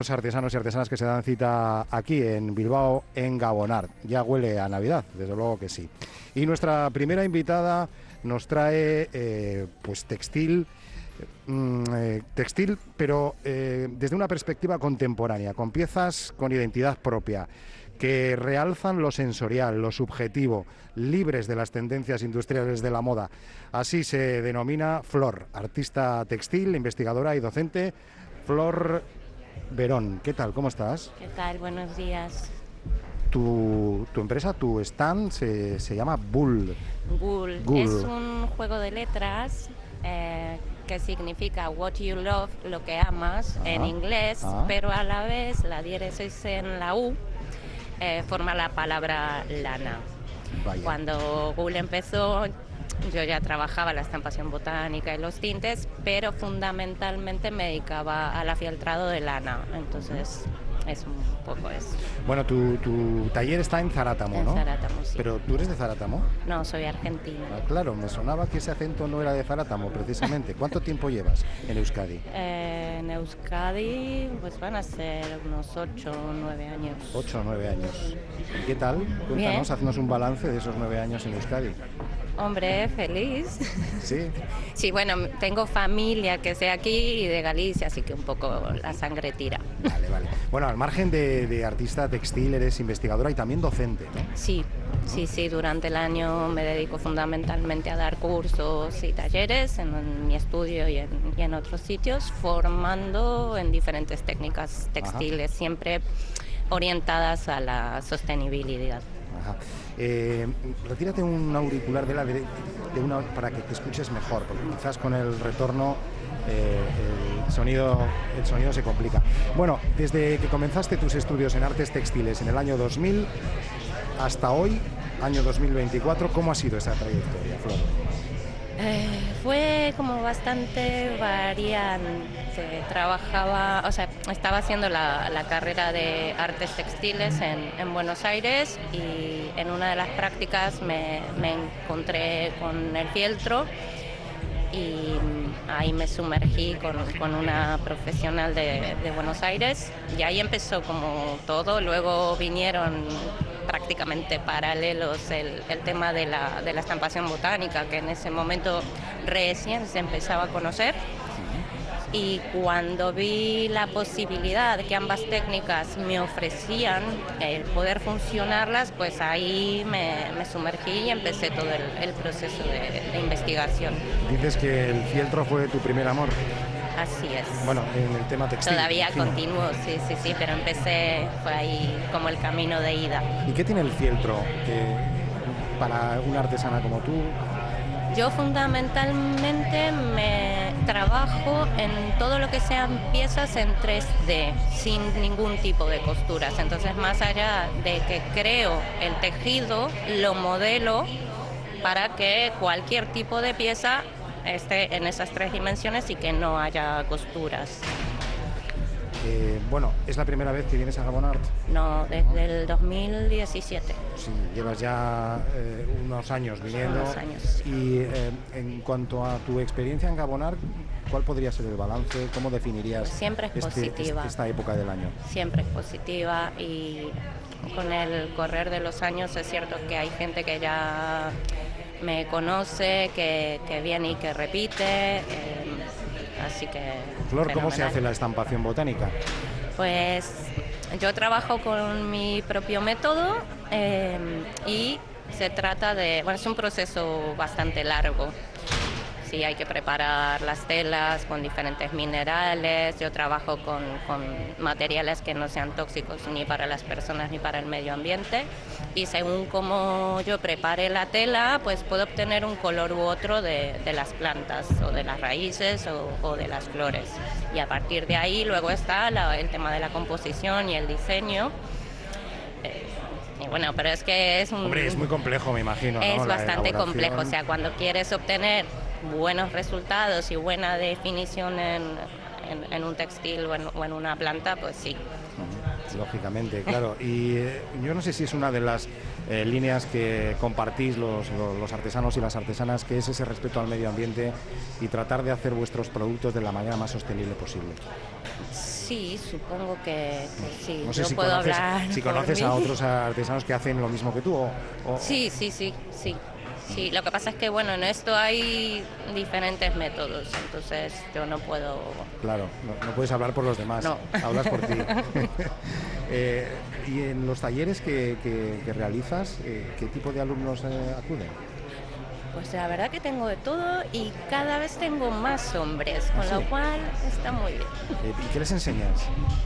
Los artesanos y artesanas que se dan cita aquí en Bilbao, en Gabonart. Ya huele a Navidad, desde luego que sí. Y nuestra primera invitada nos trae pues textil, pero desde una perspectiva contemporánea, con piezas con identidad propia, que realzan lo sensorial, lo subjetivo, libres de las tendencias industriales de la moda. Así se denomina Flor, artista textil, investigadora y docente. Flor Verón, ¿qué tal? ¿Cómo estás? ¿Qué tal? Buenos días. Tu empresa, tu stand se llama Bull. Ghoul Ghoul. es un juego de letras que significa what you love, lo que amas en inglés, pero a la vez la diéresis en la U forma la palabra lana. Vaya. Cuando Ghoul empezó, yo ya trabajaba la estampación botánica y los tintes, pero fundamentalmente me dedicaba al afieltrado de lana. Entonces, es un poco eso. Bueno, tu taller está en Zarátamo, ¿no? En Zarátamo, sí. ¿Pero tú eres de Zarátamo? No, soy argentina. Ah, claro, me sonaba que ese acento no era de Zarátamo, precisamente. ¿Cuánto tiempo llevas en Euskadi? En Euskadi, pues van a ser unos 8 o 9 años. 8 o 9 años. ¿Y qué tal? Cuéntanos, Bien. haznos un balance de esos 9 años en Euskadi. Hombre, feliz. ¿Sí? Sí, bueno, tengo familia que sea aquí y de Galicia, así que un poco la sangre tira. Vale, vale. Bueno, al margen de artista textil, eres investigadora y también docente, ¿no? Sí, sí, durante el año me dedico fundamentalmente a dar cursos y talleres en mi estudio y en otros sitios, formando en diferentes técnicas textiles, siempre orientadas a la sostenibilidad. Ajá. Retírate un auricular para que te escuches mejor, porque quizás con el retorno el sonido se complica. Bueno, desde que comenzaste tus estudios en artes textiles en el año 2000 hasta hoy, año 2024, ¿cómo ha sido esa trayectoria, Flor? Fue como bastante variante. Trabajaba, o sea, estaba haciendo la carrera de artes textiles en Buenos Aires y en una de las prácticas me encontré con el fieltro y ahí me sumergí con una profesional de Buenos Aires y ahí empezó como todo. Luego vinieron prácticamente paralelos el tema de la estampación botánica, que en ese momento recién se empezaba a conocer, y cuando vi la posibilidad de que ambas técnicas me ofrecían el poder funcionarlas, pues ahí me sumergí y empecé todo el proceso de investigación. Dices que el fieltro fue tu primer amor. Así es. Bueno, en el tema textil. Todavía fino. continúo, sí, pero fue ahí como el camino de ida. ¿Y qué tiene el fieltro para una artesana como tú? Yo fundamentalmente me trabajo en todo lo que sean piezas en 3D, sin ningún tipo de costuras. Entonces, más allá de que creo el tejido, lo modelo para que cualquier tipo de pieza esté en esas 3 dimensiones y que no haya costuras. Bueno, ¿es la primera vez que vienes a Gabonart? No, desde el 2017. Sí, llevas ya unos años viniendo. Unos años. Y en cuanto a tu experiencia en Gabonart, ¿cuál podría ser el balance? ¿Cómo definirías Siempre es positiva. esta época del año? Siempre es positiva y con el correr de los años es cierto que hay gente que ya me conoce, que viene y que repite, así que... Flor, ¿cómo se fenomenal. hace la estampación botánica? Pues yo trabajo con mi propio método y se trata de... Bueno, es un proceso bastante largo. Sí, hay que preparar las telas con diferentes minerales. Yo trabajo con materiales que no sean tóxicos ni para las personas ni para el medio ambiente. Y según cómo yo prepare la tela, pues puedo obtener un color u otro de las plantas o de las raíces o de las flores. Y a partir de ahí luego está el tema de la composición y el diseño. Y bueno, pero es que es un... Hombre, es muy complejo, me imagino, ¿no? Es La bastante elaboración. complejo, o sea, cuando quieres obtener buenos resultados y buena definición en un textil o en una planta, pues sí. Lógicamente, claro. Y yo no sé si es una de las líneas que compartís los artesanos y las artesanas, que es ese respeto al medio ambiente y tratar de hacer vuestros productos de la manera más sostenible posible. Sí, supongo que sí. No sé Yo si puedo conoces, hablar si por conoces mí. a otros artesanos que hacen lo mismo que tú. Sí, sí, sí, sí. Sí, lo que pasa es que, bueno, en esto hay diferentes métodos, entonces yo no puedo... Claro, no puedes hablar por los demás, No. hablas por ti. Y en los talleres que realizas, ¿qué tipo de alumnos acuden? Pues la verdad que tengo de todo y cada vez tengo más hombres, ¿Ah, con sí? lo cual está muy bien. ¿Y qué les enseñas?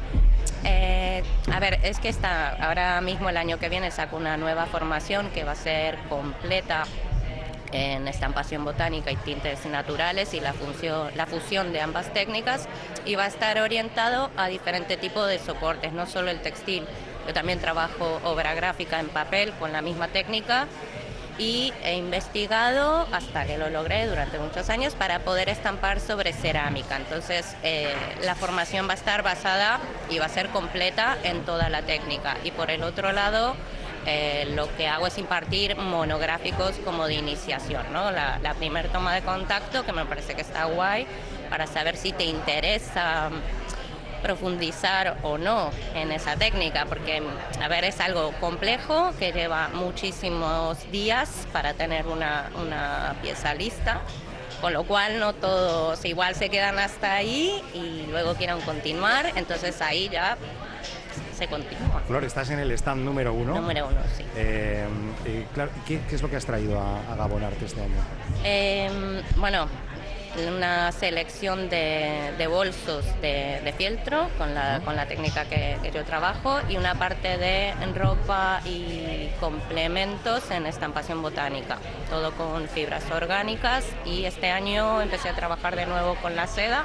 A ver, es que ahora mismo el año que viene saco una nueva formación que va a ser completa en estampación botánica y tintes naturales y la fusión de ambas técnicas, y va a estar orientado a diferentes tipos de soportes, no solo el textil. Yo también trabajo obra gráfica en papel con la misma técnica y he investigado hasta que lo logré durante muchos años para poder estampar sobre cerámica. Entonces la formación va a estar basada y va a ser completa en toda la técnica. Y por el otro lado, lo que hago es impartir monográficos como de iniciación, ¿no? La primera toma de contacto, que me parece que está guay, para saber si te interesa profundizar o no en esa técnica, porque, a ver, es algo complejo que lleva muchísimos días para tener una pieza lista, con lo cual no todos igual se quedan hasta ahí y luego quieran continuar, entonces ahí ya se continúa. Flor, estás en el stand número 1. Número 1, sí. Claro, ¿qué es lo que has traído a Gabon Arte este año? Bueno, una selección de bolsos de fieltro con la técnica que yo trabajo, y una parte de ropa y complementos en estampación botánica, todo con fibras orgánicas, y este año empecé a trabajar de nuevo con la seda.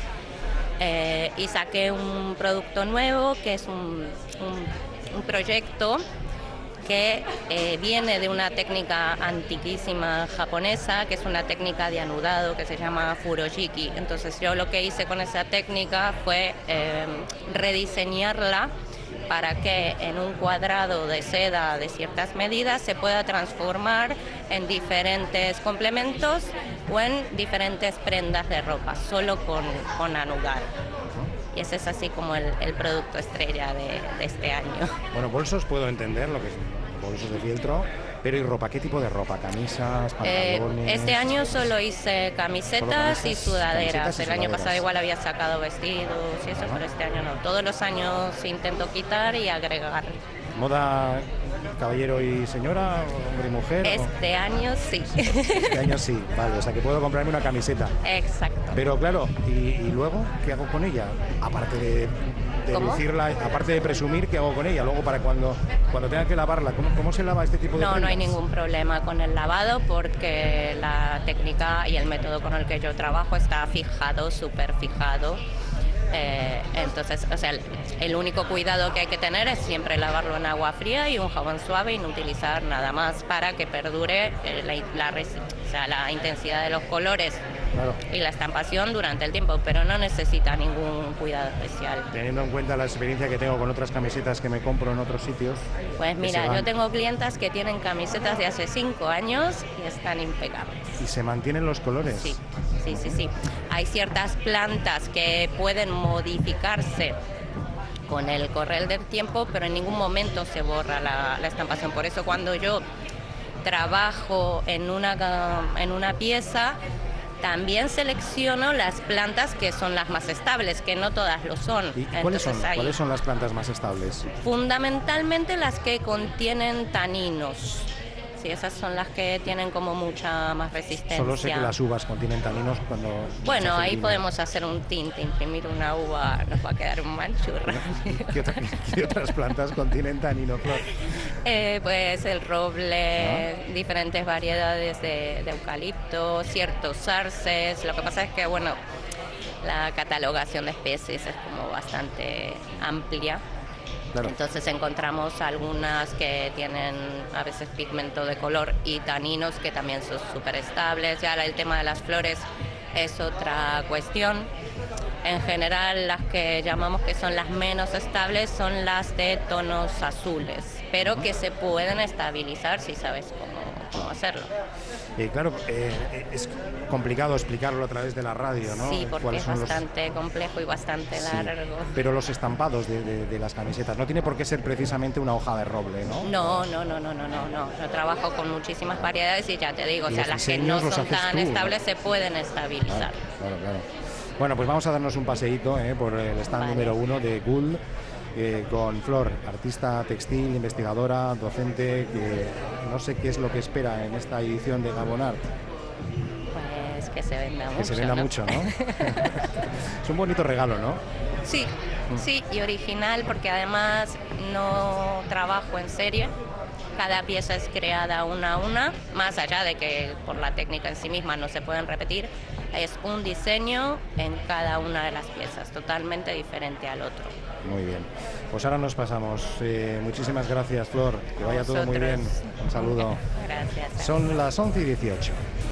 Y saqué un producto nuevo que es un proyecto que viene de una técnica antiquísima japonesa, que es una técnica de anudado que se llama furojiki. Entonces yo lo que hice con esa técnica fue rediseñarla para que en un cuadrado de seda de ciertas medidas se pueda transformar en diferentes complementos o en diferentes prendas de ropa, solo con anudar. Y ese es así como el producto estrella de este año. Bueno, bolsos puedo entender lo que es bolsos de fieltro, pero ¿y ropa? ¿Qué tipo de ropa? ¿Camisas, pantalones? Este año solo hice camisetas y sudaderas. El año pasado igual había sacado vestidos y eso, pero este año no. Todos los años intento quitar y agregar. ¿Moda caballero y señora, hombre y mujer? Este año sí. Este año sí, vale, o sea que puedo comprarme una camiseta. Exacto. Pero claro, ¿y luego qué hago con ella? Aparte de lucirla, aparte de presumir, ¿qué hago con ella? Luego para cuando tenga que lavarla, ¿cómo se lava este tipo de prendas? No hay ningún problema con el lavado, porque la técnica y el método con el que yo trabajo está fijado, súper fijado. Entonces, o sea, el único cuidado que hay que tener es siempre lavarlo en agua fría y un jabón suave, y no utilizar nada más, para que perdure la intensidad de los colores. Claro. Y la estampación durante el tiempo, pero no necesita ningún cuidado especial. Teniendo en cuenta la experiencia que tengo con otras camisetas que me compro en otros sitios. Pues mira, yo tengo clientas que tienen camisetas de hace 5 años y están impecables. ¿Y se mantienen los colores? Sí. Hay ciertas plantas que pueden modificarse con el correr del tiempo, pero en ningún momento se borra la estampación. Por eso cuando yo trabajo en una pieza, también selecciono las plantas que son las más estables, que no todas lo son. ¿Y cuáles son las plantas más estables? Fundamentalmente las que contienen taninos. Sí, esas son las que tienen como mucha más resistencia. Solo sé que las uvas contienen taninos cuando... Bueno, ahí podemos hacer un tinte, imprimir una uva, nos va a quedar un manchurra. ¿Qué otras plantas contienen tanino, Flor? Pues el roble, diferentes variedades de eucalipto, ciertos sarces. Lo que pasa es que, bueno, la catalogación de especies es como bastante amplia. Claro. Entonces encontramos algunas que tienen a veces pigmento de color y taninos que también son súper estables. Ya el tema de las flores es otra cuestión. En general, las que llamamos que son las menos estables son las de tonos azules, pero que se pueden estabilizar si sabes cómo hacerlo. Claro, es complicado explicarlo a través de la radio, ¿no? Sí, porque es bastante complejo y bastante largo. Pero los estampados de las camisetas, no tiene por qué ser precisamente una hoja de roble, ¿no? No. Yo trabajo con muchísimas variedades y ya te digo, o sea, las que no son tan estables se pueden estabilizar. Claro. Bueno, pues vamos a darnos un paseíto por el stand número 1 de Gould, con Flor, artista textil, investigadora, docente, que no sé qué es lo que espera en esta edición de Gabon Art. Pues que se venda mucho. Que se venda mucho, ¿no? Es un bonito regalo, ¿no? Sí, y original, porque además no trabajo en serie. Cada pieza es creada una a una, más allá de que por la técnica en sí misma no se pueden repetir. Es un diseño en cada una de las piezas, totalmente diferente al otro. Muy bien. Pues ahora nos pasamos. Muchísimas gracias, Flor. Que vaya todo muy bien. Un saludo. Gracias. Son las 11:18.